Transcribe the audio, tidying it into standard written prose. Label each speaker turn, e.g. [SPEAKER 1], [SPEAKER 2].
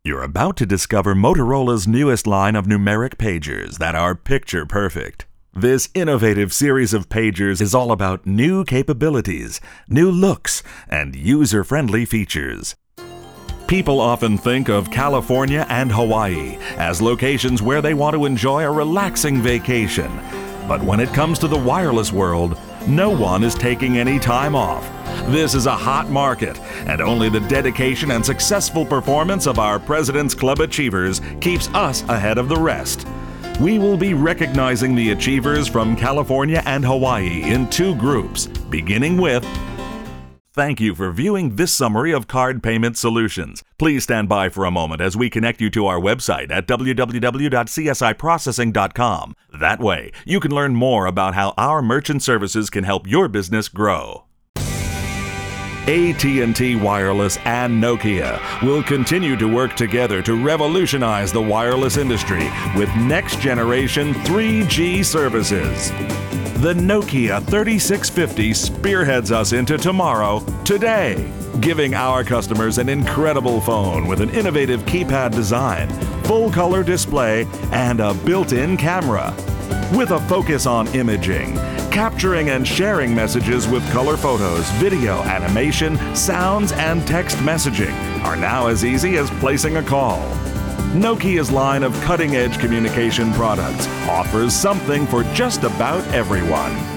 [SPEAKER 1] You're about to discover Motorola's newest line of numeric pagers that are picture perfect. This innovative series of pagers is all about new capabilities, new looks, and user-friendly features. People often think of California and Hawaii as locations where they want to enjoy a relaxing vacation. But when it comes to the wireless world, no one is taking any time off. This is a hot market, and only the dedication and successful performance of our President's Club Achievers keeps us ahead of the rest. We will be recognizing the achievers from California and Hawaii in two groups, beginning with... Thank you for viewing this summary of Card Payment Solutions. Please stand by for a moment as we connect you to our website at www.csiprocessing.com. That way, you can learn more about how our merchant services can help your business grow. AT&T Wireless and Nokia will continue to work together to revolutionize the wireless industry with next-generation 3G services. The Nokia 3650 spearheads us into tomorrow, today, giving our customers an incredible phone with an innovative keypad design, full-color display, and a built-in camera. With a focus on imaging, capturing and sharing messages with color photos, video, animation, sounds, and text messaging are now as easy as placing a call. Nokia's line of cutting-edge communication products offers something for just about everyone.